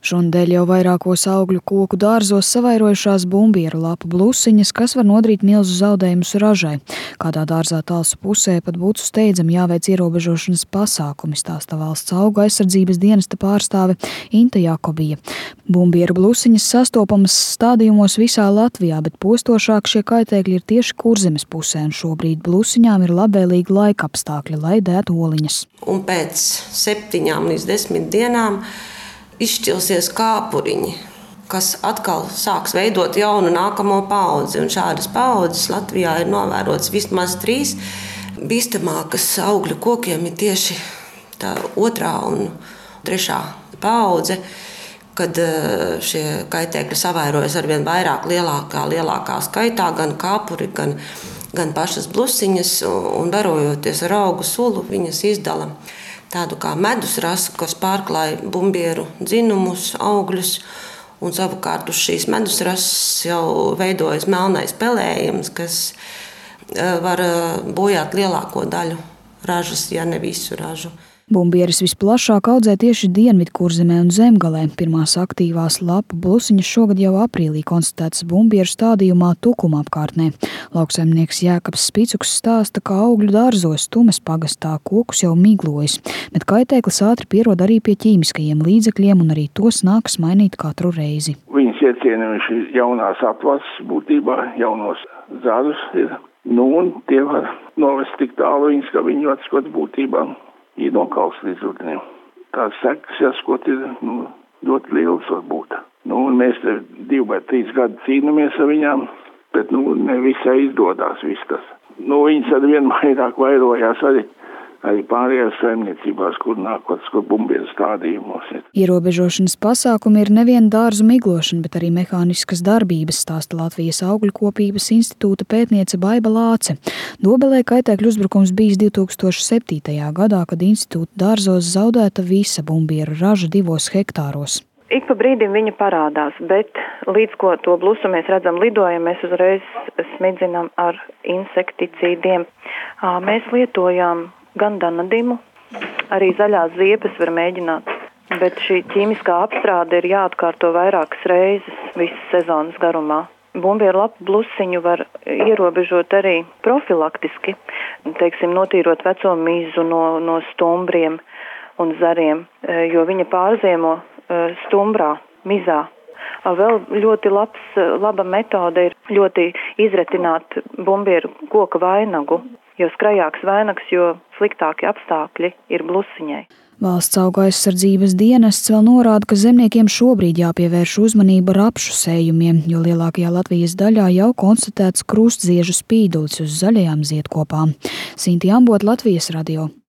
Šonadēļ jau vairākos augļu koku dārzos savairojušās bumbieru lapu blusiņas, kas var nodarīt milzu zaudējumus ražai. Kādā dārzā Talsu pusē pat būtu steidzami jāveic ierobežošanas pasākumi, stāsta Valsts augu aizsardzības dienesta pārstāve Inta Jakobija. Bumbieru blusiņas sastopamas stādījumos visā Latvijā, bet postošāk šie kaitēkļi ir tieši Kurzemes pusē, un šobrīd blusiņām ir labvēlīgi laika apstākļi, lai dētu oliņas. Un pēc 7 līdz 10 dienām izšķilsies kāpuriņi, kas atkal sāks veidot jaunu nākamo paudzi. Un šādas paudzes Latvijā ir novērotas vismaz 3. Bīstamākas augļu kokiem ir tieši tā 2. un 3. paudze, kad šie kaitēkļi savairojas arvien vairāk lielākā skaitā, gan kāpuri, gan pašas blusiņas, un barojoties ar augu sulu, viņas izdala tādu kā medus rasu, kas pārklāj bumbieru dzinumus, augļus, un savukārt uz šīs medus rases jau veidojas melnais pelējums, kas var bojāt lielāko daļu ražas, ja ne visu ražu. Bumbieris visplašāk audzē tieši Dienvidkurzemē un Zemgalē. Pirmās aktīvās lapu blusiņas šogad jau aprīlī konstatētas bumbieru stādījumā Tukuma apkārtnē. Lauksaimnieks Jēkabs Spicuks stāsta, ka augļu dārzos Tumes pagastā kokus jau miglojas, bet kaitēklis ātri pierod arī pie ķīmiskajiem līdzekļiem, un arī tos nākas mainīt katru reizi. Viņas iecienījuši jaunās atvases būtībā, jaunos zarus ir, un tie var novest tik tālu viņas, ka viņi atskot būtībā ir nokals līdz rudenim. Tās sekas, jāskot, ir ļoti lielas varbūt. Un mēs 2 vai 3 gadi cīnāmies ar viņām, bet ne visai izdodās viss tas. Viņas ar vien vairojās arī pārējās saimniecībās, kur bumbieru stādījumos ir. Ierobežošanas pasākumi ir nevien dārzu miglošana, bet arī mehāniskas darbības, stāsta Latvijas Augļukopības institūta pētniece Baiba Lāce. Dobelē kaitēkļu uzbrukums bijis 2007. gadā, kad institūta dārzos zaudēta visa bumbieru raža 2 hektāros. Ik pa brīdim viņa parādās, bet līdz ko to blusu mēs redzam lidojam, mēs uzreiz smidzinām ar insekticīdiem. Mēs lietojām gan danadimu, arī zaļās ziepes var mēģināt, bet šī ķīmiskā apstrāde ir jāatkārto vairākas reizes visas sezonas garumā. Bumbieru lapu blusiņu var ierobežot arī profilaktiski, notīrot veco mizu no stumbriem un zariem, jo viņa pārziemo stumbrā, mizā. Vēl ļoti laba metode ir ļoti izretināt bumbieru koka vainagu, jo skrajāks vainags, jo sliktāki apstākļi ir blusiņai. Valsts augu aizsardzības dienests vēl norāda, ka zemniekiem šobrīd jāpievērš uzmanība rapšu sējumiem, jo lielākajā Latvijas daļā jau konstatēts krustziežu spīdulis uz zaļajām ziedkopām. Sinti Ambot, Latvijas radio.